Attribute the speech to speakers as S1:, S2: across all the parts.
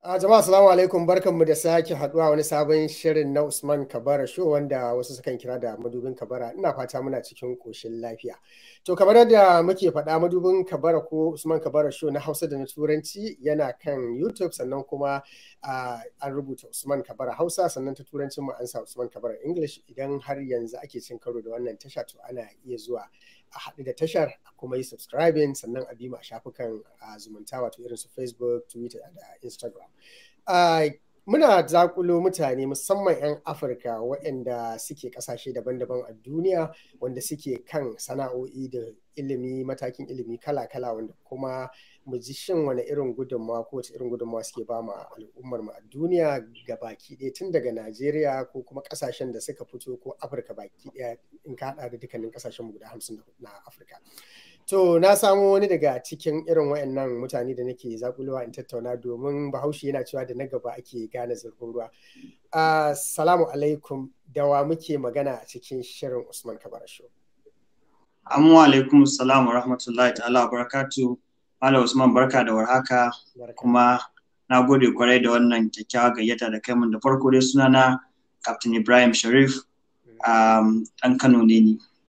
S1: Jama'a assalamu alaikum, barkanmu da sake haduwa wani sabon shirin na Usman Kabara show wanda wasu sukan kira da madubin Kabara. Ina fata muna cikin koshin lafiya. To kamar yadda muke faɗa, madubin Kabara ko Usman Kabara show na Hausa da na Turanci yana kan YouTube, sannan kuma an rubuta Usman Kabara Hausa, sannan ta Turancin mu an sa Usman Kabara English. Idan har yanzu ake cin karo da wannan tasha, to ana iya zuwa a haɗu da tashar a kuma yi subscribing, sannan a bi mu a shafukan zumunta wato irin su Facebook, Twitter da Instagram. Muna zakulo mutane musamman 'yan Afirka waɗanda suke ƙasashe daban-daban a duniya, wanda suke kan sana'o'i da ilimi, matakin ilimi kala-kala, wanda kuma mu ji shin wani irin gudunmawa ko wace irin gudunmawa suke ba ma al'ummar mu a duniya ga baki ɗaya, tun daga Najeriya ko kuma ƙasashen da suka fito ko Afirka baki ɗaya in ka haɗa da dukkanin ƙasashen mu guda 54 na Afirka. To na samo wani daga cikin irin wayannan mutane da nake zakulowa in tattauna, domin Bahaushe yana cewa da na gaba ake gane zurfin ruwa. Assalamu alaikum, da wa muke magana a cikin shirin Usman Kabara show?
S2: Amma alaikum salam wa rahmatullahi ta'ala wa barakatuh. Malam Usman, barka da warhaka, kuma na gode kwarai da wannan kyakkyawa gayyata da kai mun. Da farko dai sunana Captain Ibrahim Sharif, ɗan Kano ne ni.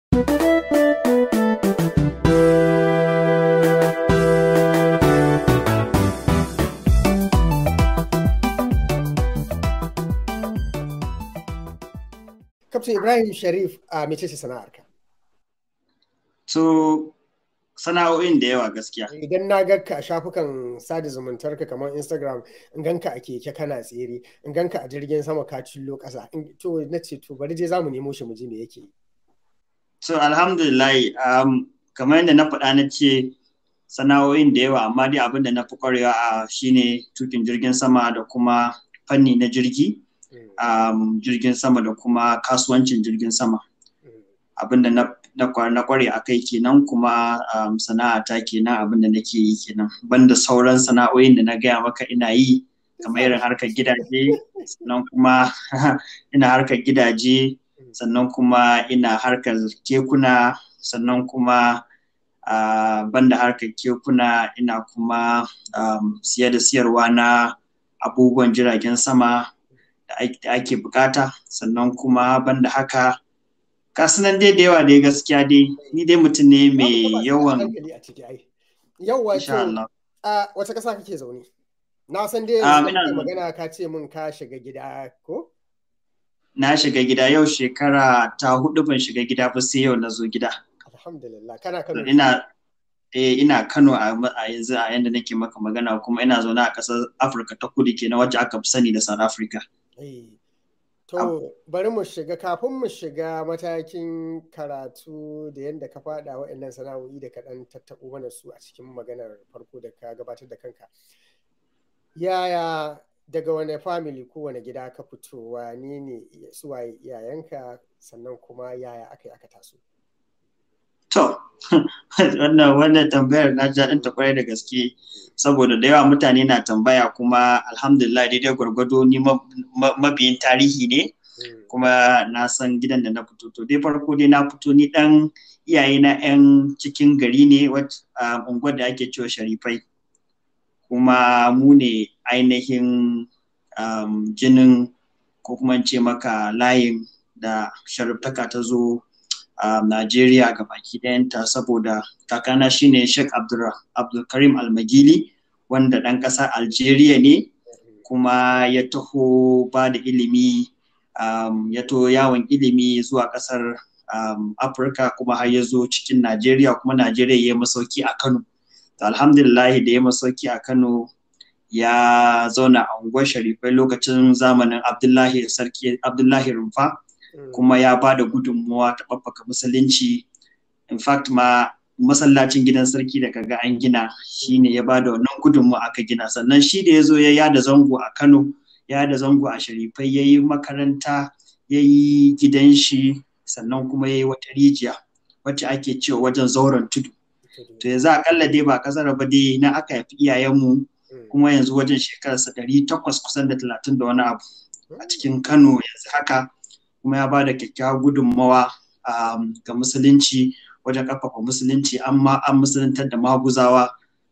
S1: Captain Ibrahim Sharif, mece ce sana'arka?
S2: So, sana'o'in da yawa gaskiya.
S1: Idan na ganka a shafukan sada zumuntarka kamar Instagram, in ganka a keke kana tsere, in ganka a jirgin sama ka cillo ƙasa, to na ce to bari je zamu nemo shi mu ji me yake.
S2: So alhamdulillah, kamar yadda na faɗa na ce sana'o'in da yawa, amma dai abin da na fi ƙwarewa a shine tukin jirgin sama da kuma fanni na jirgi. Jirgin sama da kuma kasuwancin jirgin sama, abinda na kware a kai kenan, kuma sana'ata kenan, abinda nake yi kenan, banda sauran sana'o'in da na gaya maka ina yi, kamar irin harkar gidaje, sannan kuma ina harkar gidaje, sannan kuma ina harkar kekuna, sannan kuma banda harkar kekuna ina kuma siya da siyarwa na abubuwan jiragen sama da ake bukata, sannan kuma banda haka kasunan dai da yawa dai gaskiya dai ni dai mutum ne mai yawan
S1: yawa. Wata ƙasa kake zaune? Na san dai magana ka ce min ka shiga gida ko?
S2: Na shiga gida yau, shekara ta 4 ban shiga gida ba, sai yau na zo gida.
S1: Alhamdulillah. Kana Kano?
S2: Ina Kano a yanzu a yanda nake maka magana, kuma ina zaune a ƙasar Afirka ta Kudu kenan, wacce aka fi sani da South Africa.
S1: To bari mu shiga, kafin mu shiga matakin karatu da yadda ka faɗa waɗannan sana'o'i da ka ɗan tattaɓo mana su a cikin maganar farko da ka gabatar da kanka. Yaya, daga wane family ko wane gida ka fito, wane ne suwaye iyayenka, sannan kuma yaya aka taso?
S2: To, wannan tambayar na ji daɗin ta kwarai da gaske, saboda da yawa mutane na tambaya, kuma alhamdulillah daidai gwargwado ni mabiyin tarihi ne, kuma na san gidan da na fito. To dai farko dai na fito, ni ɗan iyaye na 'yan cikin gari ne, unguwar da ake cewa Sharifai, kuma mu ne ainihin jinin ko kuma ce maka layin da shariftaka ta zo Najeriya ga baki ɗayanta, saboda kakana shine Sheikh Abdulkarim Almagili, wanda ɗan ƙasar Algeria ne, kuma ya taho ba da ilimi, ya taho yawon ilimi zuwa ƙasar Afirka, kuma har ya zo cikin Najeriya, kuma Najeriya ya masauki a Kano. Alhamdulillah da ya masauki a Kano, ya zauna a unguwar Sharifai lokacin zamanin Abdullahi Rumfa, kuma ya ba da gudunmuwa ta ɓaɓɓaka musulunci. In fact ma masallacin gidan sarki da kaga an gina, shine ya ba da wannan gudunmuwa aka gina. Sannan shi da ya zo ya yada zango a Kano, ya yada zango a Sharifai, ya yi makaranta, ya yi gidan shi, sannan kuma ya yi wata rijiya wacce ake cewa wajen zauren tudu. To yanzu akalla dai ba kasar ba dai na aka haifi iyayenmu, kuma yanzu wajen shekararsa 800 kusan da 30 da wani abu a cikin Kano yanzu haka, kuma ya ba da kyakkyawar gudunmawa ga musulunci, wajen ƙarfafa musulunci, amma an musuluntar da maguzawa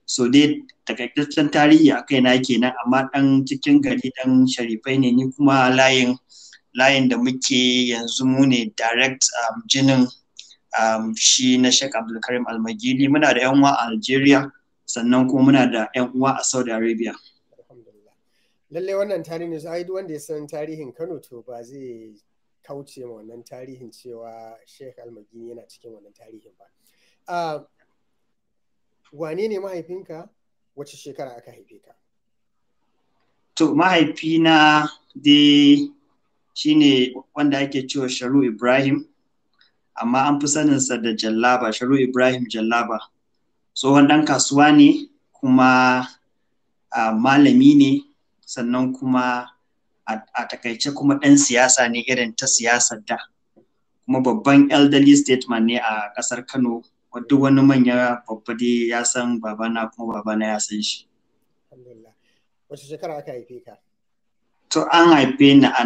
S2: so dai takaitaccen tarihi a kaina kenan, amma ɗan cikin gari ɗan Sharifai ne, ni kuma layin da muke yanzu mu ne direct jinin shi na Sheikh Abdulkarim Almagili. Muna da 'yan uwa a Algeria, sannan kuma muna da 'yan uwa a Saudi Arabia.
S1: Lallai wannan tarihi sai duk wanda ya san tarihin Kano to ba zai kauce ma wannan tarihin cewa Sheikh Almagili yana cikin wannan tarihin ba. Wane ne mahaifinka? Wace shekara aka haife ka?
S2: To mahaifina dai shine wanda ake cewa Sharu Ibrahim, amma an fi saninsa da Jallaba, Sharu Ibrahim Jallaba. Tsohon ɗan kasuwa ne, kuma malami ne, sannan kuma a takaice kuma ɗan siyasa ne irin ta siyasar da, kuma babban elderly statesman ne a ƙasar Kano. Duk wani manya babba dai ya san babana, kuma babana ya san shi.
S1: Alhamdulillah. Wace shekara aka haife ka?
S2: To an haife ni a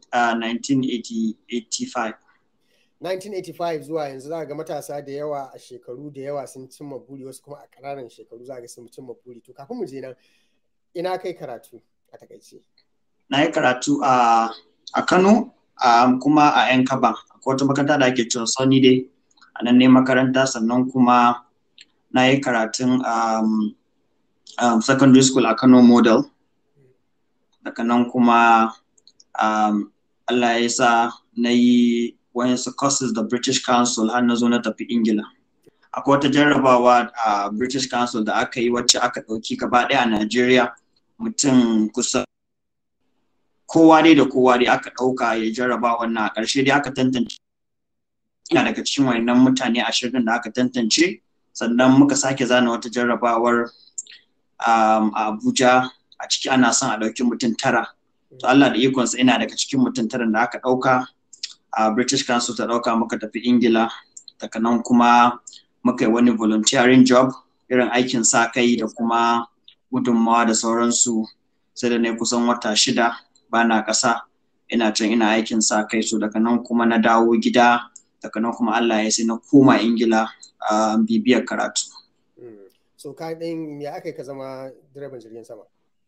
S2: 1985.
S1: 1985 zuwa yanzu za ga matasa da yawa a shekaru da yawa sun cimma buri, wasu kuma a ƙananan shekaru za ga sun cimma buri. To kafin mu je nan, ina kai karatu a takaice?
S2: Na yi karatu a Kano, kuma a ‘yan Kaba, akwai wata makaranta da ake cewa Sunny Day, a nan ne makaranta. Sannan kuma na yi karatun secondary school a Kano Model. Daga nan kuma Allah ya sa na yi wayansu courses da British Council har na zo na tafi Ingila. Akwai wata jarrabawa a British Council da aka yi wacce aka ɗauki gaba ɗaya a Najeriya, mutum kusa kowa dai aka ɗauka ya jarraba wannan. A ƙarshe dai aka tantance ina daga cikin wayannan mutane 20 da aka tantance. Sannan muka sake zana wata jarrabawar a Abuja, a ciki ana son a ɗauki mutum 9. To Allah da ikonsa ina daga cikin mutum 9 da aka ɗauka. A British Council ta ɗauka, muka tafi Ingila. Daga nan kuma muka yi wani volunteering job, irin aikin sa kai da kuma gudunmawa da sauransu. Sai da ne kusan wata 6 bana ƙasa, ina can ina aikin sa kai. So daga nan kuma na dawo gida. Daga nan kuma Allah ya sai na koma Ingila a bibiyar karatu.
S1: So ka ɗin me aka yi ka zama direban jirgin sama?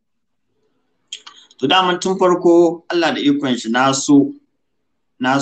S2: To daman tun farko Allah da ikon shi na so na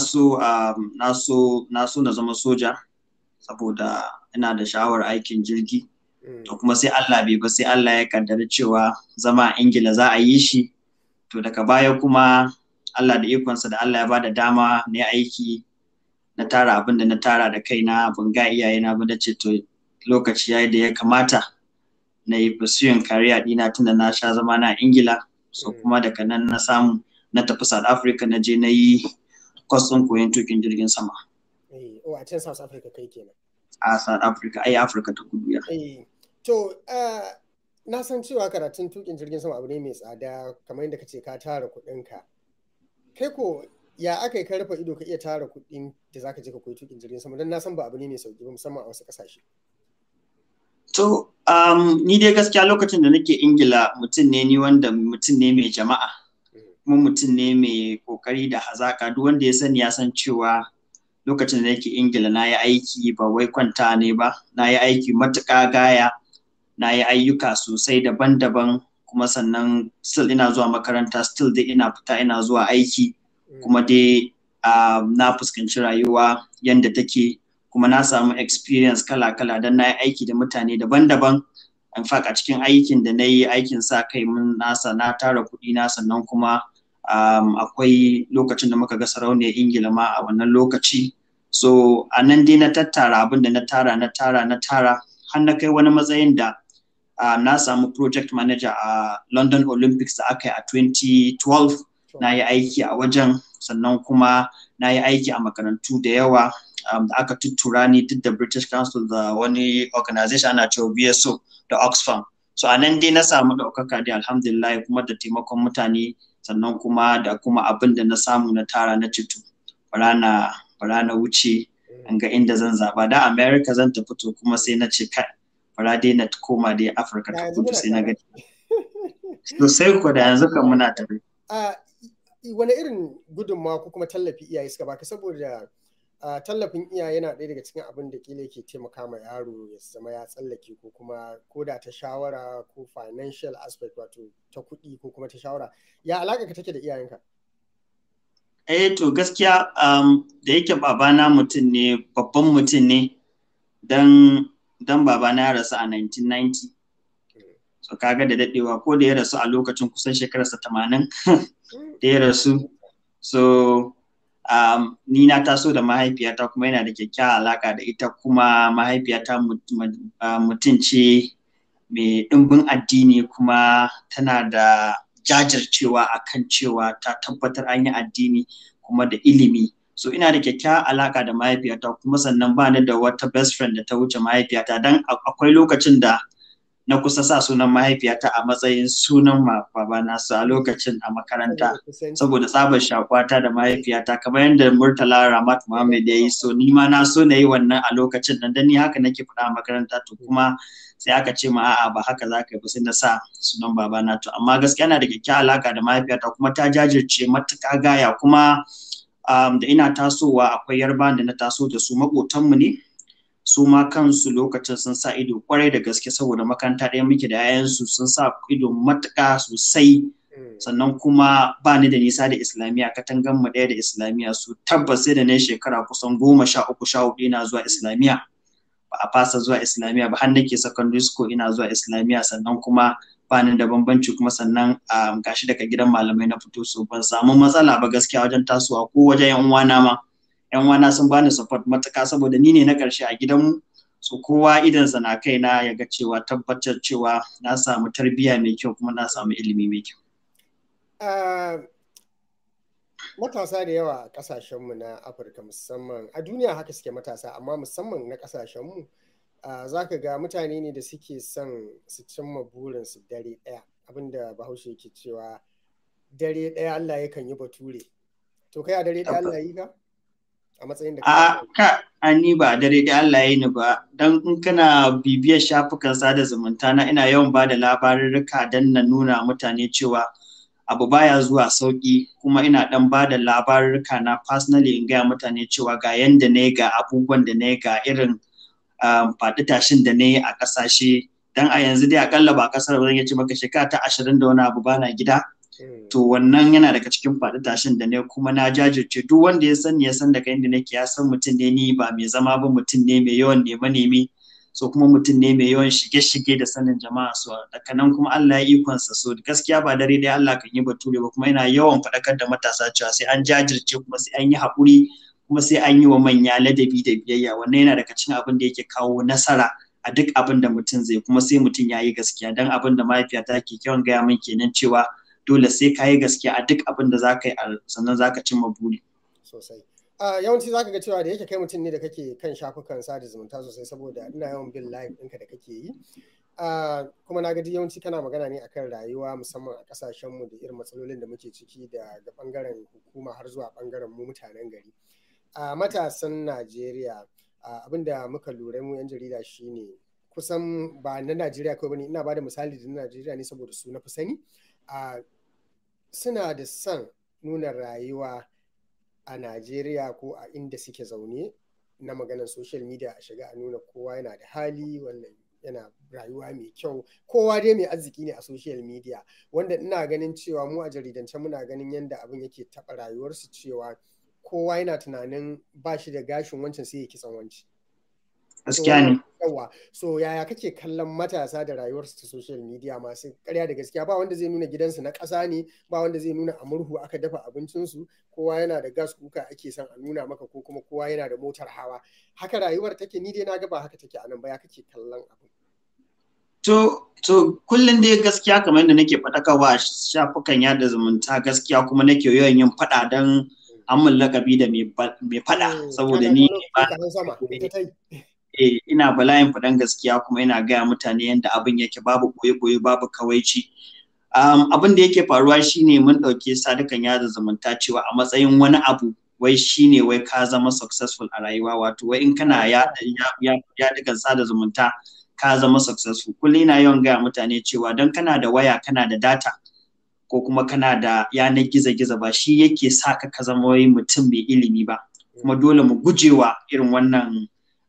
S2: zama soja, saboda ina da sha'awar aikin jirgi. To kuma sai Allah bai ba, sai Allah ya kaddara cewa zama a Ingila za a yi shi. To daga baya kuma Allah da ikonsa da Allah ya bada dama na aiki, na tara abin da na tara da kaina, ban ga iyayena ba, da ce to lokaci yayi da ya kamata na yi pursuing career dina, tunda na sha zama na Ingila. So kuma daga nan na samu na tafi South Africa, na je na yi course ɗin koyon tukin jirgin sama.
S1: A can South Africa kai kenan?
S2: A South Africa, Africa ta Kudu ya.
S1: To na san cewa karatun tukin jirgin sama abu ne mai tsada, kamar yadda kace ka tara kuɗinka. Kai ko ya aka yi ka rufe ido ka iya tara kuɗin da zaka je ka koyi tukin jirgin sama? Don na san ba abu ne mai sauki ba, musamman a wasu ƙasashe.
S2: To ni dai gaskiya lokacin da nake Ingila, mutum ne mai jama'a, kuma mutum ne mai kokari da hazaka. Duk wanda ya sani ya san cewa lokacin da nake Ingila na yi aiki ba wai kwanta ne ba, na yi aiki matuƙa gaya, na yi ayyuka sosai daban-daban, kuma sannan still ina zuwa makaranta, still dai ina fita ina zuwa aiki, kuma dai na fuskanci rayuwa yanda take, kuma na samu experience kala-kala don na yi aiki da mutane daban-daban. In fact a cikin aikin da na yi, aikin sa kai, na tara kuɗi na. Sannan kuma akwai lokacin da muka ga sarauniyar Ingila ma a wannan lokaci. So a nan dai na tattara abin da na tara har na kai wani matsayin da na samu project manager a London Olympics da aka yi a 2012. Na yi aiki a wajen, sannan kuma na yi aiki a makarantu da yawa da aka tuttura ni, duk da British Council da wani organization ana cewa BSO da Oxfam. So a nan dai na samu ɗaukaka dai, alhamdulillah, kuma da taimakon mutane. Sannan kuma da kuma abin da na samu na tara na citu, bara na wuce in ga inda zan zaba. Da America zan tafi, to kuma sai na ce kai, bara dai na koma dai Africa ta Kudu, sai na gani. To sai ko da yanzu kan muna tafi.
S1: Wani irin gudunmawa ko kuma tallafi iyaye suka baka? Saboda tallafin iyaye yana ɗaya daga cikin abin da kila yake taimaka ma yaro ya zama ya tsallake, ko kuma ko da ta shawara ko financial aspect, wato ta kuɗi ko kuma ta shawara. Ya alaƙa ka take da iyayenka?
S2: To gaskiya da yake babana mutum ne, babban mutum ne, dan babana ya rasu a 1990. So kaga da daɗewa, ko da ya rasu a lokacin kusan shekararsa 80 da ya rasu. So ni na taso da mahaifiyata kuma yana da kyakkyawar alaka da ita, kuma mahaifiyata mutum ce mai ɗimbin addini, kuma tana da jajircewa akan cewa ta tabbatar an yi addini kuma da ilimi. So ina da kyakkyawar alaka da mahaifiyata, kuma sannan ba ni da wata best friend da ta wuce mahaifiyata, dan akwai lokacin da na kusa sa sunan mahaifiyata a matsayin sunan babana su a lokacin a makaranta, saboda tsabar shakwata da mahaifiyata, kamar yadda Murtala Ramat Muhammad ya yi. So ni ma na so na yi wannan a lokacin nan, dan ni haka nake faɗa a makaranta, to kuma sai aka ce ma a'a ba haka za ka yi ba, sai na sa sunan babana. To amma gaskiya na da kyakkyawar alaka da mahaifiyata, kuma ta jajirce matuƙa gaya. Kuma da ina tasowa akwai yarbawan da na taso da su, maƙotanmu ne, su ma kansu lokacin sun sa ido kwarai da gaske, saboda makaranta ɗaya muke da yayansu, sun sa ido matuƙa sosai. Sannan kuma ba ni da nisa da islamiyya, katangan mu ɗaya da islamiyya. Su tabbas sai da na shekara kusan 13-14 ina zuwa islamiyya, ba a fasa zuwa islamiyya ba, har nake secondary school ina zuwa islamiyya. Sannan kuma ba ni da bambanci, kuma sannan gashi daga gidan malamai na fito, so ban samu matsala ba gaskiya wajen tasowa ko wajen yan uwana ma. Yan uwana sun bani support matuƙa, saboda ni ne na ƙarshe a gidanmu, so kowa idansa na kaina ya ga cewa tabbatar cewa na samu tarbiyya mai kyau, kuma na samu ilimi mai kyau.
S1: Matasa da yawa a ƙasashenmu na Afirka, musamman a duniya haka suke matasa, amma musamman na ƙasashenmu, za ka ga mutane ne da suke son su cimma burinsu dare ɗaya, abinda Bahaushe ke cewa dare ɗaya Allah yakan yi bature. To kai a dare ɗaya Allah yi ka? A matsayin da
S2: ni ba dare da Allah ya yi ni ba, dan in kana bibiyar shafukan sada zumunta na, ina yawan ba da labarurruka dan na nuna mutane cewa abu baya zuwa sauki, kuma ina dan ba da labarurruka na personally in gaya mutane cewa ga yanda na ga abubuwan da na ga irin faɗi tashin da na yi a ƙasashe. Dan a yanzu dai akalla ba ƙasar ba zan iya ce maka shekara ta 20 da wani abu bana gida. To wannan yana daga cikin faɗi tashin da ne, kuma na jajirce. Duk wanda ya san daga inda nake ya san mutum ne ni ba mai zama ba, mutum ne mai yawan neme, so kuma mutum ne mai yawan shige da sanin jama'a. So daga nan kuma Allah ya ikonsa, so gaskiya ba dare dai Allah kan yi bature ba, kuma yana yawan faɗakar da matasa cewa sai an jajirce, kuma sai an yi haƙuri, kuma sai an yi wa manya ladabi da biyayya. Wannan yana daga cikin abin da yake kawo nasara a duk abin da mutum zai, kuma sai mutum ya yi gaskiya. Dan abin da mahaifiyata ke yawan gaya min kenan, cewa dole sai ka yi gaskiya a duk abin da za ka yi, sannan za ka cimma buri.
S1: Sosai. Yawanci za ka ga cewa da yake kai mutum ne da kake kan shafukan sada zumunta sosai, saboda ina yawan bin live ɗinka da kake yi. Kuma na ga yawanci kana magana ne akan rayuwa, musamman a ƙasashenmu da irin matsalolin da muke ciki, daga ɓangaren hukuma har zuwa ɓangaren mu mutanen gari. Matasan Najeriya, abin da muka lura mu 'yan jarida shine kusan ba na Najeriya kawai bane, ina ba da misali da na Najeriya ne saboda su na fi sani. Suna da son nuna rayuwa a Najeriya ko a inda suke zaune, na maganar social media, a shiga a nuna kowa yana da hali, wannan yana rayuwa mai kyau, kowa dai mai arziki ne a social media, wanda ina ganin cewa mu a jaridance muna ganin yadda abin yake taɓa rayuwarsu, cewa kowa yana tunanin ba shi da gashin wancan sai ya kitsan wanci.
S2: Gaskiya ne.
S1: So yaya kake kallon matasa da rayuwarsu ta social media masu ƙarya da gaskiya? Ba wanda zai nuna gidansu na ƙasa ne, ba wanda zai nuna a murhu aka dafa abincinsu, kowa yana da gas kuka ake son a nuna maka, ko kuma kowa yana da motar hawa. Haka rayuwar take? Ni dai na ga ba haka take a nan ba. Ya kake kallon abin?
S2: To kullum dai gaskiya, kamar yadda nake faɗakarwa a shafukan yada zumunta, gaskiya kuma nake yawan yin faɗa, don an mun lakabi da mai faɗa, saboda ni ina bala'in faɗan gaskiya, kuma ina gaya mutane yadda abin yake, babu ɓoye-ɓoye, babu kawaici. Abin da yake faruwa shine mun ɗauke sadukan yada zumunta cewa a matsayin wani abu, wai shine wai ka zama successful a rayuwa, wato wai in kana yadukan sada zumunta ka zama successful. Kullum ina yawan gaya mutane cewa don kana da waya, kana da data, ko kuma kana da yanar gizo-gizo, ba shi yake sa ka zama wai mutum mai ilimi ba, kuma dole mu gujewa irin wannan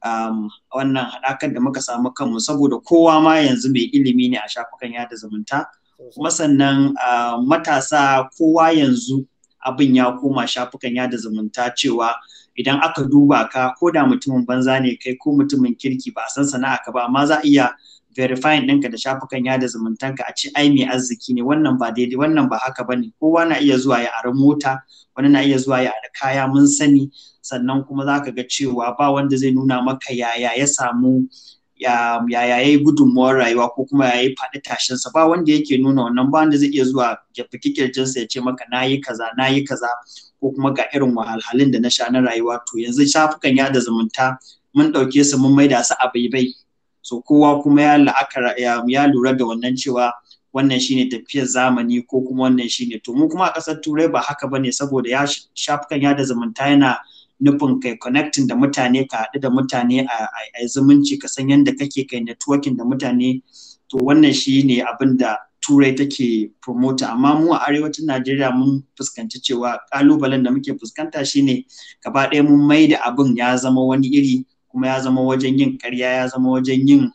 S2: wannan haɗakar da muka samu kanmu, saboda kowa ma yanzu mai ilimi ne a shafukan yada zumunta, kuma sannan matasa kowa yanzu abin ya koma shafukan yada zumunta, cewa idan aka duba ka ko da mutumin banza ne kai ko mutumin kirki ba a san sana'a ka ba, amma za a iya verifying ɗinka da shafukan yada zumuntanka a ce ai mai arziki ne. Wannan ba daidai, wannan ba haka bane. Kowa na iya zuwa ya ari mota, wani na iya zuwa ya ari kaya, mun sani. Sannan kuma za ka ga cewa ba wanda zai nuna maka yaya ya samu yaya ya yi gudunmuwar rayuwa ko kuma ya yi faɗi tashinsa. Ba wanda yake nuna wannan, ba wanda zai iya zuwa ya fi kirjinsa ya ce maka na yi kaza ko kuma ga irin wahalhalun da na sha na rayuwa. To yanzu shafukan yada zumunta mun ɗauke su mun maida su a baibai. So kowa kuma ya lura da wannan cewa wannan shine tafiyar zamani ko kuma wannan shine. To mu kuma a ƙasar Turai ba haka bane, saboda shafukan yada zumunta yana nufin kai connecting da mutane, ka haɗu da mutane a zumunci, ka san yadda kake kai networking da mutane. To wannan shine abin da Turai take promote. Amma mu a arewacin Najeriya mun fuskanci cewa ƙalubalen da muke fuskanta shine gaba ɗaya mun maida abin ya zama wani iri, kuma ya zama wajen yin ƙarya, ya zama wajen yin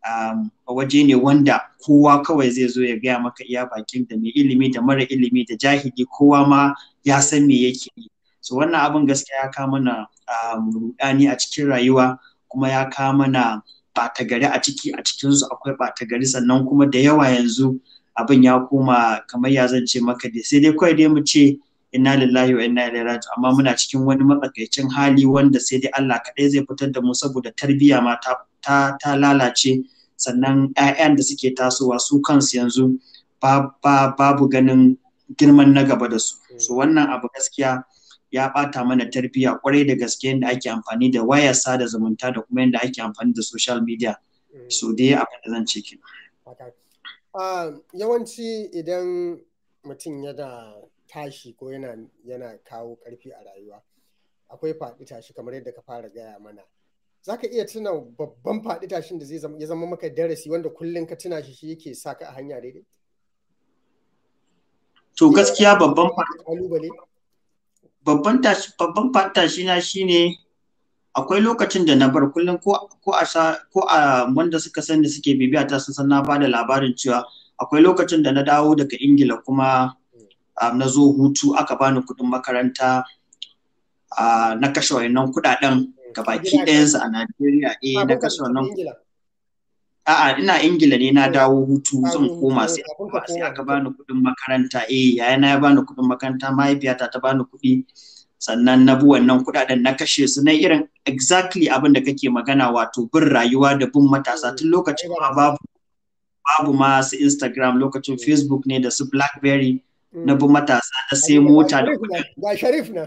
S2: waje ne wanda kowa kawai zai zo ya gaya maka iya bakin, da mai ilimi da mara ilimi da jahili kowa ma ya san me yake yi. So wannan abin gaskiya ya kawo mana rudani a cikin rayuwa, kuma ya kawo mana ɓata gari a cikinsu akwai ɓata gari. Sannan kuma da yawa yanzu abin ya koma kamar ya zance maka dai, sai dai kawai dai mu ce inna lillahi wa inna ilaihi raji'un, amma muna cikin wani matsakaicin hali wanda sai dai Allah kaɗai zai fitar da mu, saboda tarbiyya ma ta lalace. Sannan 'ya'yan da suke tasowa su kansu yanzu babu ganin girman na gaba da su. So wannan abu gaskiya ya ɓata mana tarbiyya kwarai da gaske, yadda ake amfani da wayar sada zumunta da kuma yadda ake amfani da social media. So dai abin da zan ce ke.
S1: Yawanci idan mutum yana tashi ko yana kawo ƙarfi a rayuwa, akwai faɗi tashi kamar yadda ka fara gaya mana. Za ka iya tuna babban faɗi tashin da ya zama maka darasi, wanda kullum ka tuna shi yake sa ka a hanya daidai?
S2: To gaskiya babban faɗi tashi na shine akwai lokacin da na bar kullum ko a wanda suka san da suke bibiya ta sun san na bada labarin cewa akwai lokacin da na dawo daga Ingila, kuma na zo hutu aka bani kuɗin makaranta, na kashe wayannan kuɗaɗen gabaki ɗayansu a Najeriya. Na kashe wannan. A'a, ina Ingila ne, na dawo hutu zan koma, sai aka bani kuɗin makaranta. Yayana ya bani kuɗin makaranta, mahaifiyata ta bani kuɗi, sannan na bi wannan kuɗaɗen na kashe su na irin exactly abin da kake magana, wato bin rayuwa da bin matasa. Tun lokacin ma babu ma su Instagram, lokacin Facebook ne da su Blackberry. Na bi matasa, na sai mota da
S1: ga Sharif na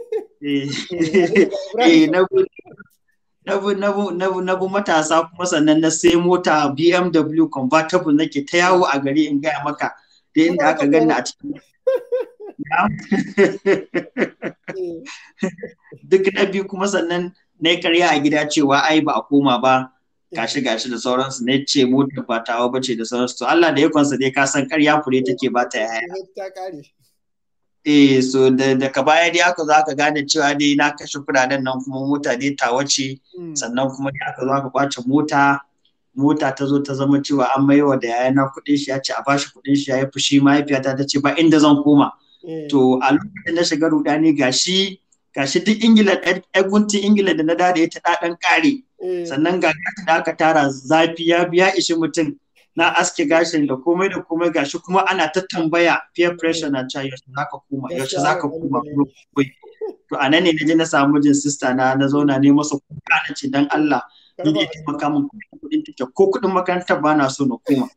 S2: na bu matasa, kuma sannan na sai mota BMW convertible, nake ta yawo a gari in gaya maka da inda aka ganni a cikin duk na biyu. Kuma sannan na yi karya a gida cewa ai ba a koma ba, gashi da sauransu. Na ce motar ba tawa bace da sauransu. To Allah da yakonsa dai ka san karya fure take ba ta yaya. So daga baya dai aka zo aka gane cewa dai na kashe kuɗaɗen nan, kuma mota dai tawa ce. Sannan kuma dai aka zo aka kwace mota ta zo ta zama cewa an maiwa da yayana kuɗin shi, ya ce a bashi kuɗin shi, ya yi fushi. Mahaifiyata ta ce ba inda zan koma. To a lokacin na shiga rudani, gashi duk Ingila, guntun Ingila da na dade ta ɗaɗan ƙare. Sannan ga da aka tara zafi ya ishi mutum, na aske gashin da komai gashi kuma ana ta tambaya, peer pressure na cewa yaushe zaka koma. To anan ne naje na samu jin sister na zauna ne masa kuka, na ce dan Allah ni ne taimaka min kuɗin take ko kuɗin makarantar ba na so na koma.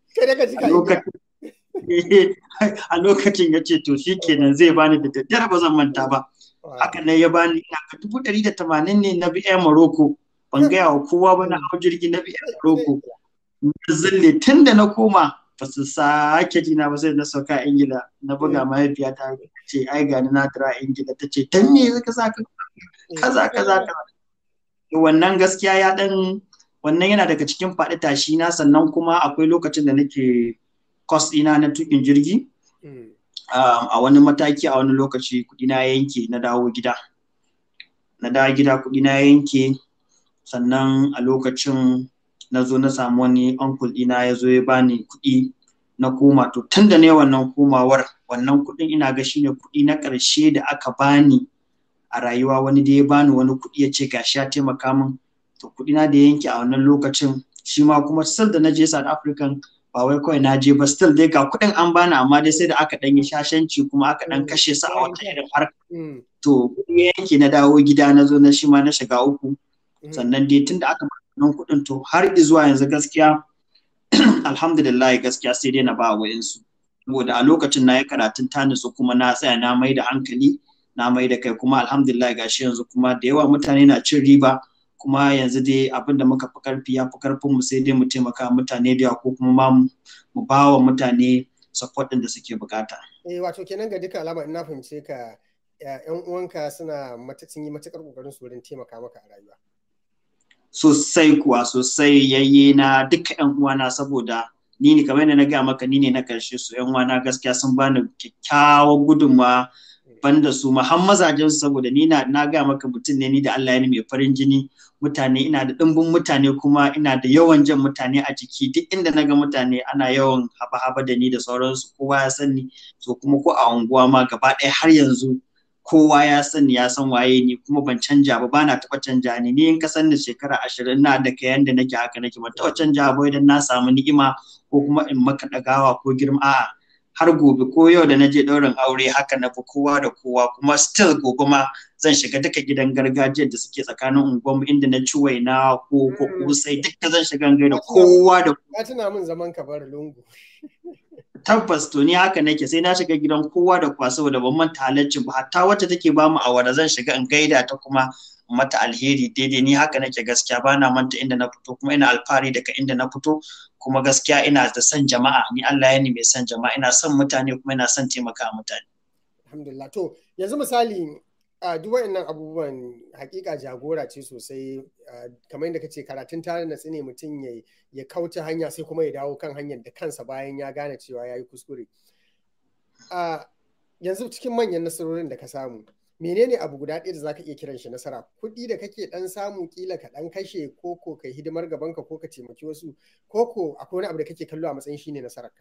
S2: A lokacin ya ce to shikenan zai bani da daddare, ba zan manta ba. Haka ne ya bani ina 180 ne na bi Morocco, ban gaya wa kowa ba, na hau jirgi na bi Morocco. Zalle tun da na koma ba su sake jina ba, sai na sauka a Ingila. Na buga mahaifiyata, ce ai gani na tara Ingila. Ta ce dan me zaka saka kaza. Wannan gaskiya wannan yana daga cikin faɗi tashi na. Sannan kuma akwai lokacin da nake course ɗina na tukin jirgi, a wani mataki a wani lokaci kuɗi na yanke, na dawo gida. na dawo gida kuɗi na yanke, sannan a lokacin na zo na samu wani uncle ɗina ya zo ya bani kuɗi na koma. To tun da ne wannan komawar, wannan kuɗin ina ga shine kuɗi na ƙarshe da aka bani a rayuwa. Wani da ya bani wani kuɗi ya ce gashi ya taimaka min, to kuɗi na da yanke a wannan lokacin. Shi ma kuma still da na je South African, ba wai kawai na je ba, still dai ga kuɗin an bani, amma dai sai da aka ɗan yi shashanci kuma aka ɗan kashe su a wata irin harka. To kuɗi ya yanke, na dawo gida, na zo na shi ma na shiga uku. Sannan dai tun da aka bani wannan kuɗin, to har zuwa yanzu gaskiya alhamdulillah gaskiya sai dai na ba wa'insu, saboda a lokacin na yi karatun ta nutsu kuma na tsaya na mai da hankali, na mai da kai, kuma alhamdulillah gashi yanzu kuma da yawa mutane na cin riba. Kuma yanzu dai abin da muka fi karfi ya fi karfin mu, sai dai mu taimaka mutane da yawa, ko kuma ma mu ba wa mutane support din da suke bukata.
S1: Wato kenan ga duka alama ina fahimce ka, yan uwanka suna sun yi matukar kokarin su wurin taimaka maka a rayuwa.
S2: Sosai kuwa, sosai yayye na duka yan uwana, saboda ni ne kamar yadda na gaya maka, ni ne na karshe. Su yan uwana gaskiya sun bani kyakkyawar gudunmawa, banda su ma har mazajen su, saboda ni na gaya maka mutum ne ni da Allah ya ni mai farin jini. Mutane, ina da ɗimbin mutane, kuma ina da yawan jan mutane a jiki. Duk inda na ga mutane ana yawan haba-haba da ni da sauransu, kowa ya san ni. So kuma ko a unguwa ma gaba ɗaya har yanzu kowa ya san ya san waye ni, kuma ban canja ba, bana taɓa canja ni. Ni in ka san ni shekara 20 na da kayan da nake haka nake, ban taɓa canja ba idan na samu ni'ima ko kuma in maka ɗagawa ko girma. A'a, har gobe ko yau da na je ɗaurin aure haka na fi kowa da kowa, kuma still gobe ma zan shiga duka gidan gargajiyar da suke tsakanin unguwarmu, inda na ci waina ko kusai, duka zan shiga gaida kowa da kowa.
S1: Ya tuna min zaman ka bar lungu.
S2: Tabbas, to ni haka nake, sai na shiga gidan kowa da kowa, saboda ban manta halaccin ba. Hatta wacce take ba mu awara zan shiga in gaida ta, kuma mata alheri daidai. Ni haka nake gaskiya, bana manta inda na fito, kuma ina alfahari daga inda na fito. Kuma gaskiya ina da son jama'a, ni Allah ya ni mai son jama'a, ina son mutane, kuma ina son taimaka mutane.
S1: Alhamdulillah. To yanzu misali, duk waɗannan abubuwan hakika jagora ce sosai, kamar yadda kace karatun tare na tsine mutum ya kauce hanya, sai kuma ya dawo kan hanyar da kansa bayan ya gane cewa ya yi kuskure. Yanzu cikin manyan nasarorin da ka samu, menene abu guda ɗaya da zaka iya kiran shi nasara? Kuɗi da kake ɗan samu, kila ka ɗan kashe, ko kai hidimar gabanka, ko ka taimaki wasu, ko akwai wani abu da kake kallo a matsayin shine nasararka?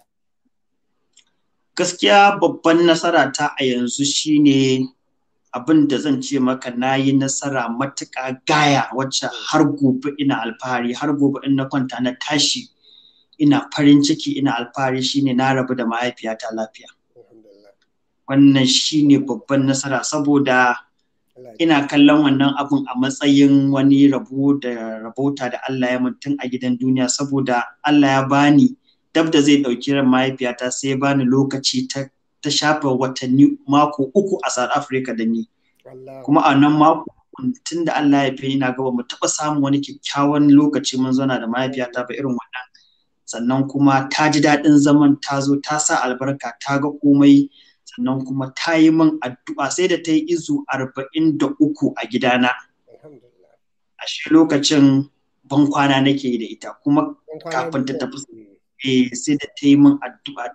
S2: Gaskiya babban nasara ta a yanzu shine abin da zan ce maka, na yi nasara matuƙa gaya, wacce har gobe ina alfahari, har gobe in na kwanta na tashi ina farin ciki, ina alfahari, shine na rabu da mahaifiyata lafiya. Wannan shine babban nasara, saboda ina kallon wannan abun a matsayin wani rabota da Allah ya mutum a gidan duniya, saboda Allah ya bani dab da zai ɗauki ran mahaifiyata, sai ya bani lokaci ta shafa watanni, mako 3 a South Africa da ni. Kuma a nan mako tun da Allah ya fi, ina gaba mu taɓa samun wani kyakkyawan lokaci mun zauna da mahaifiyata ba irin wannan. Sannan kuma ta ji daɗin zaman, ta zo ta sa albarka, ta ga komai, sannan kuma ta yi min addu'a, sai da ta yi izu 43 a gidana. A shi lokacin ban kwana nake da ita, kuma kafin ta tafi sai da ta yi min addu'a,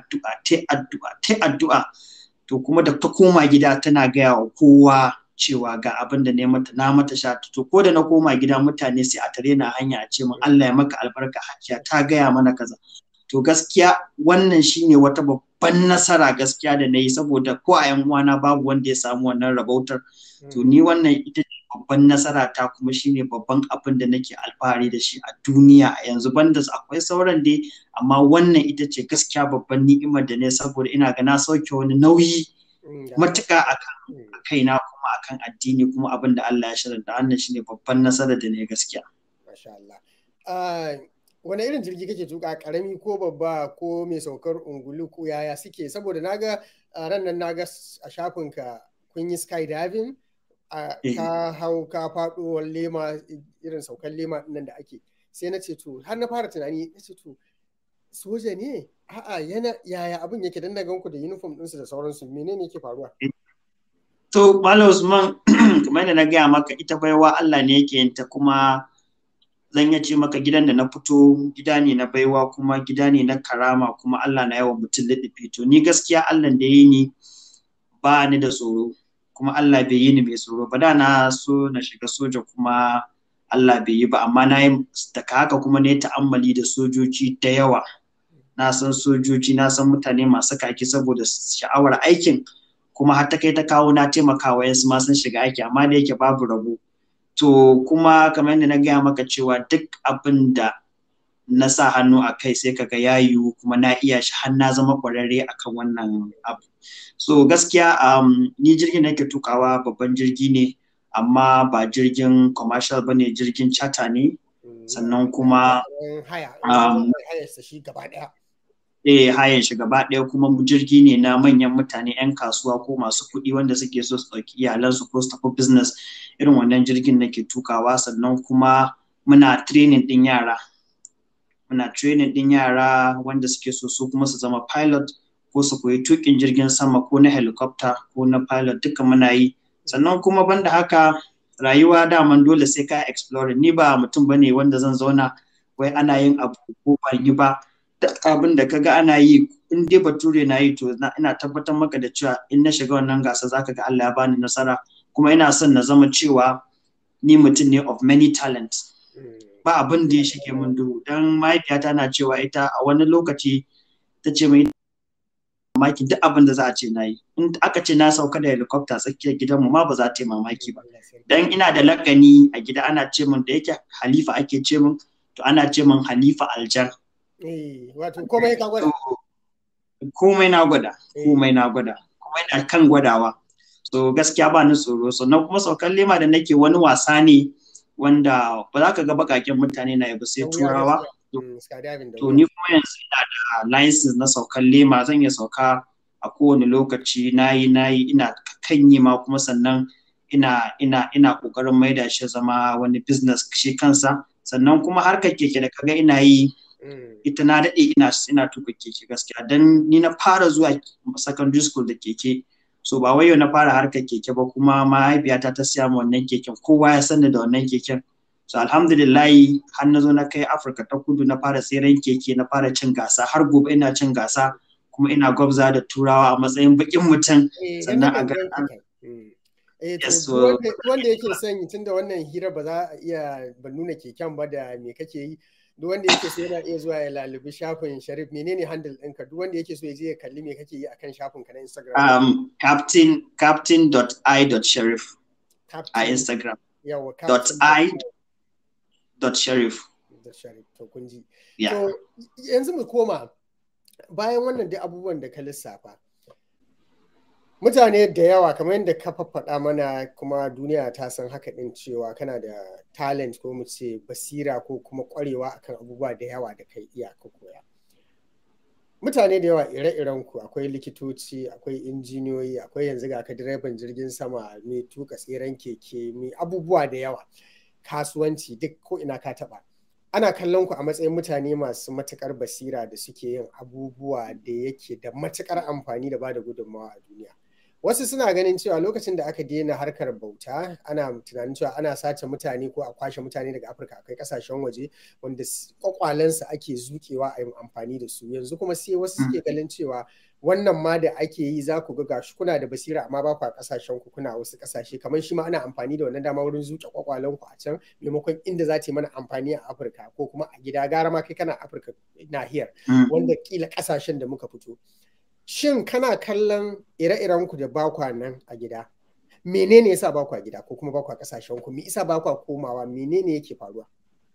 S2: ta addu'a. To kuma da ta koma gida tana gaya wa kowa cewa ga abin da na mata sha. To ko da na koma gida, mutane sai a tare na hanya a ce min Allah ya maka albarka, Hajiya ta gaya mana kaza. To gaskiya wannan shine wata babban nasara gaskiya da na yi, saboda ko a yan uwana babu wanda ya samu wannan rabautar. To ni wannan ita ce babban nasara ta, kuma shine babban abin da nake alfahari da shi a duniya a yanzu. Banda akwai sauran dai, amma wannan ita ce gaskiya babban ni'imar da ne, saboda ina ga na sauke wani nauyi matuƙa a kaina, kuma akan addini, kuma abin da Allah ya shirya. Wannan shine babban nasara da ne gaskiya.
S1: Masha Allah. Wani irin jirgi kake tuka, karami ko babba, ko mai saukar ungulu, ko yaya suke? Saboda naga ran nan naga a shafinka kun yi skydiving, ka hau ka faɗo lema, irin saukar lema nan da ake. Sai na ce to, har na fara tunani, na ce to soja ne? A'a, yaya abin yake? Dan na ganku da uniform ɗinsu da sauransu, menene yake faruwa?
S2: To Malam Usman, kamar da na gaya maka, ita baiwa Allah ne yake yin ta, kuma zan iya ce maka gidan da na fito gida ne na baiwa, kuma gida ne na karama, kuma Allah na yawan mutum liɗifi. To ni gaskiya Allah da yi ni ba ni da tsoro, kuma Allah bai yi ni mai tsoro ba. Da na so na shiga soja kuma Allah bai yi ba, amma na yi daga haka kuma ne ta'ammali da sojoji da yawa. Na san sojoji, na san mutane masu kaki saboda sha'awar aikin, kuma har ta kai ta kawo na taimakawa yansu ma sun shiga aiki, amma da yake babu rabo. To kuma kamar yadda na gaya maka cewa duk abin da na sa hannu a kai sai kaga ya yiwu kuma na iya shi har na zama ƙwararre akan wannan abu. So gaskiya ni jirgin da nake tukawa babban jirgi ne, amma ba jirgin commercial ba ne, jirgin charter ne. Sannan kuma hayan shi gaba ɗaya, kuma jirgi ne na manyan mutane 'yan kasuwa ko masu kuɗi wanda suke so su ɗauki iyalansu ko su tafi business. Irin wannan jirgin nake tukawa. Sannan kuma muna training ɗin yara wanda suke so su kuma su zama pilot ko su koyi tukin jirgin sama ko na helicopter ko na pilot, duka muna yi. Sannan kuma banda haka, rayuwa daman dole sai ka exploring. Ni ba mutum bane wanda zan zauna wai ana yin abu ko ban yi ba. Abin da kaga ana yi, in dai bature na yi, to ina tabbatar maka da cewa in na shiga wannan gasa zaka ga Allah ya bani nasara. Kuma ina son na zama cewa ni mutum ne of many talents. Ba abin da ya shige mun duhu. Dan mahaifiyata na cewa ita a wani lokaci ta ce mai mamaki duk abin da za a ce na yi. In aka ce na sauka da helicopter tsakiyar gidanmu ma ba za ta yi mamaki ba. Dan ina da lakani a gida, ana ce mun, da yake Halifa ake ce mun, to ana ce mun Halifa Aljan.
S1: Wato komai ka gwada?
S2: Komai na gwada, komai na kan gwadawa. So gaskiya ba ni tsoro. Sannan kuma saukan lema da nake wani wasa ne wanda ba za ka ga bakaken mutane na yaba sai turawa. To ni kuma yanzu ina da license na saukan lema, zan iya sauka a kowane lokaci. Ina kan yi ma, kuma sannan ina kokarin maida shi zama wani business shi kansa. Sannan kuma harkar keke da kaga ina yi, ita na daɗe ina tuka keke gaskiya. Dan ni na fara zuwa secondary school da keke. So ba wai yau na fara harkar keke ba, kuma mahaifiyata ta siya mu wannan keken, kowa ya sani da wannan keken. So alhamdulillahi har na zo na kai Afirka ta Kudu, na fara tseren keke, na fara cin gasa, har gobe ina cin gasa, kuma ina gwabza da turawa a matsayin bakin mutum. Sannan a ga
S1: wanda yake son, tunda wannan hira ba za a iya ba nuna keken ba da me kake yi, duk wanda yake so yana iya zuwa ya lalubi shafin Sharif. Menene handle ɗinka? Duk wanda yake so ya je ya kalli me kake yi akan shafin ka na Instagram.
S2: captain.i.sharif a Instagram.
S1: Yawa,
S2: .i.sharif.
S1: To kun ji. To yanzu mu koma bayan wannan dai abubuwan da ka lissafa. Mutane da yawa kamar yadda ka faɗa mana, kuma duniya ta san haka ɗin, cewa kana da talent ko mu ce basira ko kuma ƙwarewa akan abubuwa da yawa da kai iya ka koya. Mutane da yawa ire-iren ku, akwai likitoci, akwai injiniyoyi, akwai yanzu ga ka direban jirgin sama, mai tuka tseren keke, mai abubuwa da yawa, kasuwanci, duk ko ina ka taɓa. Ana kallon ku a matsayin mutane masu matuƙar basira da suke yin abubuwa da yake da matuƙar amfani da bada gudunmawa a duniya. Wasu suna ganin cewa lokacin da aka daina harkar bauta, ana tunanin cewa ana sace mutane ko a kwashe mutane daga Afirka akai kasashen waje wanda kwakwalensu ake zukewa a yi amfani da su. Yanzu kuma sai wasu suke ganin cewa wannan ma da ake yi, za ku ga gashi kuna da basira amma ba ku a kasashen ku, kuna wasu kasashe, kamar shi ma ana amfani da wannan dama wurin zuke kwakwalen ku a can, maimakon inda za ta yi mana amfani a Afirka ko kuma a gida. Gara ma kai kana Afirka nahiyar, wanda kila kasashen da muka fito. Shin kana kallon ire-iren ku da bakwa nan a gida, menene yasa bakwa gida ko kuma bakwa kasashen ku? Me yasa bakwa komawa? Menene yake faruwa?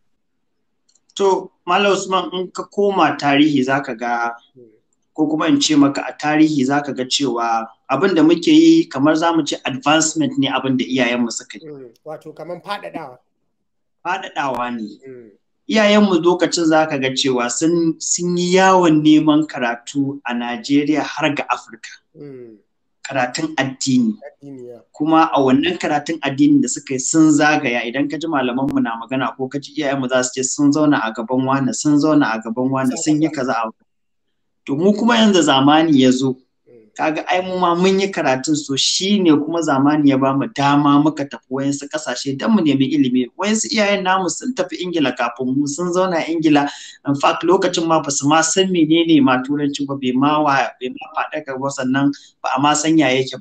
S2: To Malam Usman, in ka koma tarihi zaka ga, ko kuma in ce maka a tarihi zaka ga cewa abin da muke yi kamar zamu ce advancement ne abin da iyayenmu suka yi.
S1: Wato kamar
S2: faɗaɗawa ne. Iyayenmu lokacin za ka ga cewa sun yi yawon neman karatu a Najeriya har ga Afirka. Karatun addini. Kuma a wannan karatun addini da suka yi sun zagaya, idan ka ji malamanmu na magana ko ka ji iyayenmu za su ce sun zauna a gaban wani, sun zauna a gaban wani, sun yi kaza a. To mu kuma yanzu zamani ya zo, kaga ai mu ma mun yi karatun, so shine kuma zamani ya ba mu dama muka tafi wayansu kasashe don mu nemi ilimi. Wayansu iyayen namu sun tafi Ingila kafin mu, sun zauna Ingila, in fact lokacin ma ba su ma san menene ma turanci ba, bai ma faɗa ba, sannan ba a ma san ya yake ba ma.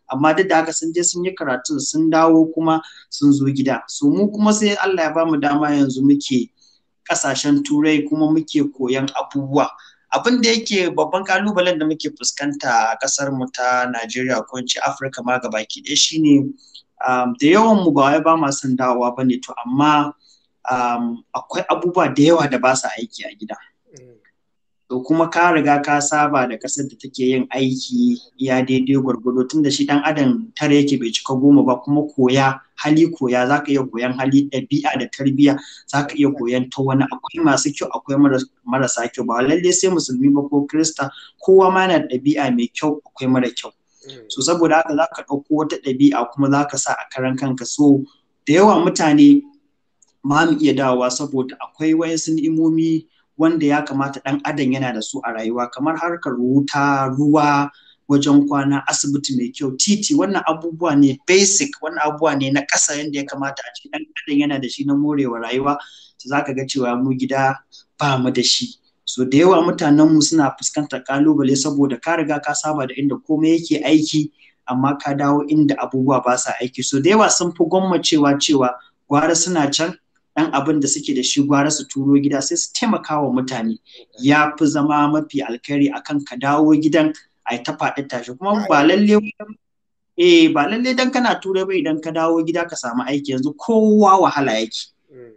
S2: amma duk da haka sun je sun yi karatu sun dawo kuma sun zo gida. So mu kuma sai Allah ya bamu dama yanzu muke kasashen turai kuma muke koyan abubuwa. Abin da yake babban kalubalen da muke fuskanta a kasar mu ta Najeriya ko in ce Afirka ma gabaki ɗaya shine da yawan mu ba wai ba ma son dawowa bane to amma akwai abubuwa da yawa da ba sa aiki a gida. To kuma ka riga ka saba da kasar da take yin aiki ya daidai gwargwado tun da shi dan adam tare yake bai cika 10 ba, kuma hali koya zaka iya koyan hali, ɗabi'a da tarbiyya zaka iya koyan ta wani, akwai masu kyau akwai marasa kyau, ba lalle sai musulmi ba ko krista, kowa ma yana da ɗabi'a mai kyau akwai mara kyau. So saboda haka zaka ɗauko wata ɗabi'a kuma zaka sa a karan kanka. So da yawa mutane ma mu iya dawowa saboda akwai wayansu ni'imomi wanda ya kamata ɗan adam yana da su a rayuwa, kamar harkar wuta, ruwa, wajen kwana, asibiti mai kyau, titi. Wannan abubuwa ne basic, wannan abubuwa ne na ƙasa yadda ya kamata a ce ɗan adam yana da shi na morewa rayuwa. So zaka ga cewa mu gida ba mu da shi. So da yawa mutanen mu suna fuskantar kalubale saboda ka riga ka saba da inda komai yake aiki, amma ka dawo inda abubuwa ba sa aiki. So da yawa sun fi gwammacewa cewa gwara suna can, ɗan abin da suke da shi gwara su turo gida sai su taimaka wa mutane, ya fi zama mafi alkhairi akan ka dawo gidan a ta faɗi tashi. Kuma ba lalle dan kana turai ba idan ka dawo gida ka samu aiki. Yanzu kowa wahala yake,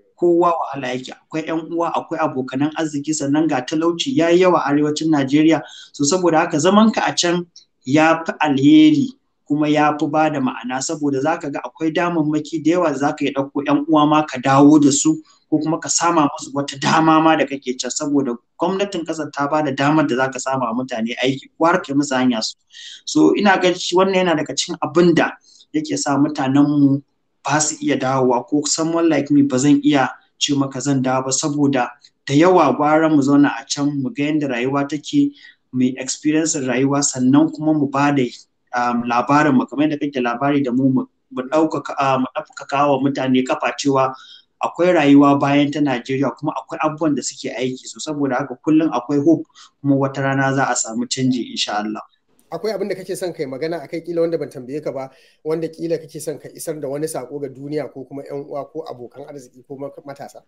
S2: akwai ƴan uwa, akwai abokanan arziki, sannan ga talauci yayi yawa arewacin Najeriya. So saboda haka zaman ka a can ya fi alheri kuma ya fi ba da ma'ana, saboda zaka ga akwai damammaki da yawa da zaka yi ɗauko ƴan uwa ma ka dawo da su, ko kuma ka sama musu wata dama ma da kake can, saboda gwamnatin ƙasar ta ba da damar da zaka sama mutane aiki ko har kai musu hanya su. So ina ga wannan yana daga cikin abin da yake sa mutanen mu ba su iya dawowa, ko someone like me ba zan iya ce maka zan dawo ba, saboda da yawa gwara mu zauna a can mu ga yadda rayuwa take, mu experience rayuwa, sannan kuma mu ba da labarin mu kamar yadda kake labari da mu ɗaukaka wa mutane kafa cewa akwai rayuwa bayan ta Najeriya, kuma akwai abubuwan da suke aiki. So saboda haka kullum akwai hope, kuma wata rana za a samu canji insha Allah.
S1: Akwai abin da kake son kai magana akai kila wanda ban tambaye ka ba, wanda kila kake son ka isar da wani sako ga duniya ko kuma ƴan uwa ko abokan arziki ko matasa?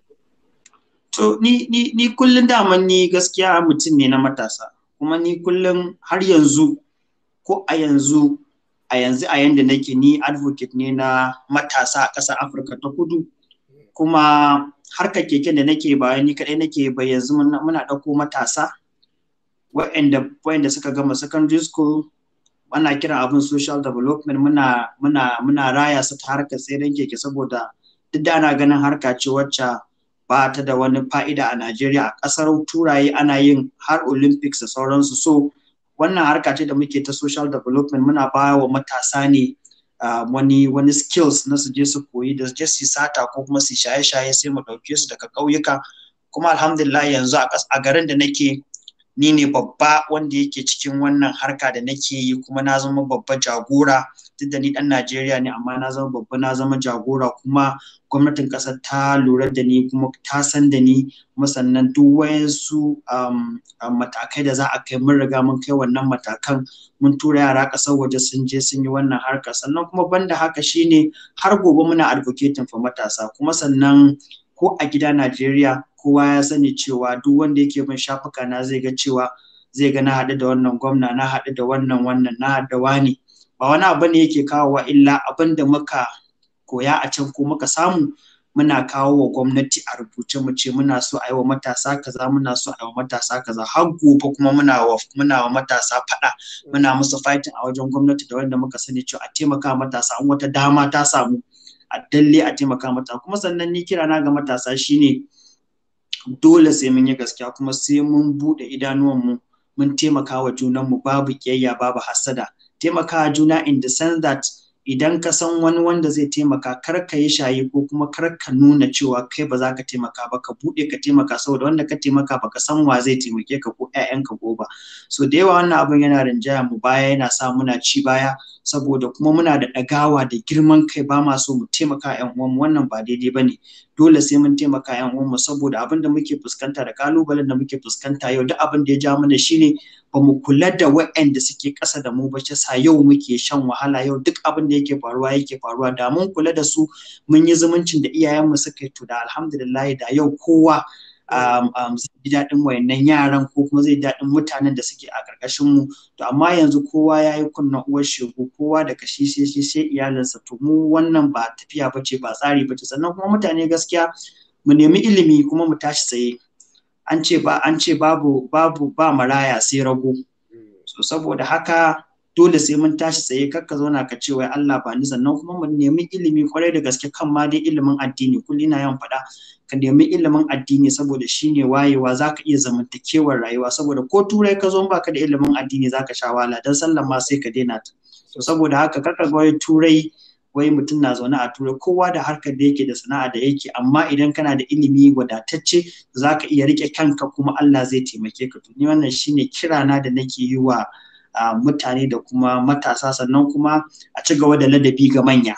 S2: To ni kullum daman ni gaskiya mutum ne na matasa, kuma ni kullum har yanzu ko a yanzu a yanda nake, ni advocate ne na matasa a ƙasar Afirka ta Kudu. Kuma harkar keken da nake ba ni kaɗai nake ba, yanzu muna ɗauko matasa waɗanda suka gama secondary school, ana kiran abin social development, muna raya su ta harkar tseren keke, saboda duk da ana ganin harka ce wacce ba ta da wani fa'ida a Najeriya, a ƙasar turaye ana yin har Olympics da sauransu. So wannan harka ce da muke ta social development, muna ba wa matasa ne wani skills na su je su koyi, da je su sata ko kuma su shaye-shaye sai mu ɗauke su daga ƙauyuka. Kuma alhamdulillah yanzu a garin da nake, ni ne babba wanda yake cikin wannan harka da nake yi, kuma na zama babba jagora. Duk da ni ɗan Najeriya ne, amma na zama babba, na zama jagora, kuma gwamnatin ƙasar ta lura da ni kuma ta san da ni, kuma sannan duk wayansu matakai da za a kai mun riga mun kai wannan matakan, mun tura yara ƙasar waje sun je sun yi wannan harka. Sannan kuma banda haka shine har gobe muna advocating for matasa, kuma sannan ko a gida Najeriya kowa ya sani cewa duk wanda yake bin shafuka na zai ga na haɗu da wannan gwamna, na haɗu da wannan, na haɗu da wani. Ba wani abu ne yake kawowa illa abin da muka koya a can ko muka samu muna kawo wa gwamnati a rubuce, mu ce muna so a yi wa matasa kaza, muna so a yi wa matasa kaza. Har gobe kuma muna wa matasa faɗa, muna musu fighting a wajen gwamnati da wanda muka sani cewa a taimaka matasa, an wata dama ta samu a dalle a taimaka mata. Kuma sannan ni kirana ga matasa shine dole sai mun yi gaskiya, kuma sai mun buɗe idanuwanmu, mun taimaka wa junanmu, babu ƙiyayya babu hassada. Taimaka juna in the sense that idan ka san wani wanda zai taimaka, kar ka yi shayi ko kuma kar ka nuna cewa kai ba za ka taimaka ba, ka buɗe ka taimaka, saboda wanda ka taimaka baka san wa zai taimake ka ko ƴaƴanka ko ba. So da yawa wannan abin yana rinjaya mu baya, yana sa muna ci baya, saboda kuma muna da ɗagawa da girman kai, ba ma so mu taimaka ƴan uwanmu. Wannan ba daidai bane, dole sai mun taimaka ƴan uwanmu, saboda abin da muke fuskanta da kalubalen da muke fuskanta yau, duk abin da ya ja mana shine ba mu kula da waɗanda suke ƙasa da mu ba, shi sa yau muke shan wahala. Yau duk abin da yake faruwa da mun kula da su, mun yi zumuncin da iyayenmu suka yi, to da alhamdulillah da yau kowa zai ji daɗin wayannan yaran, ko kuma zai daɗin mutanen da suke a ƙarƙashin mu. To amma yanzu kowa ya yi kunna uwar shegu, kowa da kashi sai iyalinsa. To mu wannan ba tafiya bace, ba tsari bace. Sannan kuma mutane gaskiya mu nemi ilimi kuma mu tashi tsaye. An ce babu ba maraya sai rago. So saboda haka dole sai mun tashi tsaye, kakka zauna ka ce wai Allah ba ni. Sannan kuma mu nemi ilimi kwarai da gaske, kan ma dai ilimin addini. Kullum ina yawan faɗa, ka nemi ilimin addini saboda shine wayewa, zaka iya zamantakewar rayuwa. Saboda ko turai ka zo baka da ilimin addini zaka sha wahala, dan sallan ma sai ka daina ta. So saboda haka kakka ga wai turai, wai mutum na zaune a turai, kowa da harkar da yake da sana'a da yake, amma idan kana da ilimi wadatacce zaka iya rike kanka kuma Allah zai taimake ka. To ni wannan shine kirana da nake yi wa mutane da kuma matasa. Sannan kuma a ci gaba da ladabi ga manya,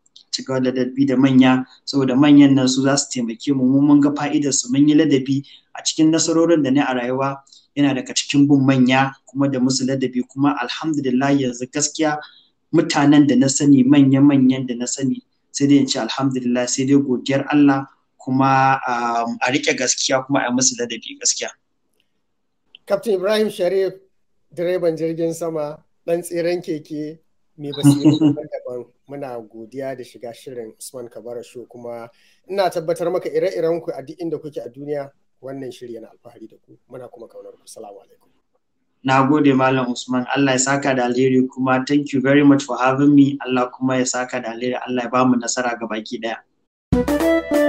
S2: saboda manyan nan su za su taimake mu. Mun ga fa'idar su, mun yi ladabi a cikin nasarorin da ne a rayuwa, yana daga cikin bin manya kuma da musu ladabi. Kuma alhamdulillah yanzu gaskiya mutanen da na sani, manyan da na sani, sai dai in ce alhamdulillah, sai dai godiyar Allah, kuma a rike gaskiya kuma a musu ladabi gaskiya.
S1: Captain Ibrahim Sharif, direban jirgin sama, ɗan tseren keke, mai basiru daban, muna godiya da shiga shirin Usman Kabara Show. Kuma ina tabbatar maka ire-iren ku a duk inda kuke a duniya, wannan shiri yana alfahari da ku, muna kuma kaunar ku. Assalamu alaikum.
S2: Na gode Malam Usman, Allah ya saka da alheri, kuma thank you very much for having me. Allah kuma ya saka da alheri, Allah ya bamu nasara ga baki daya.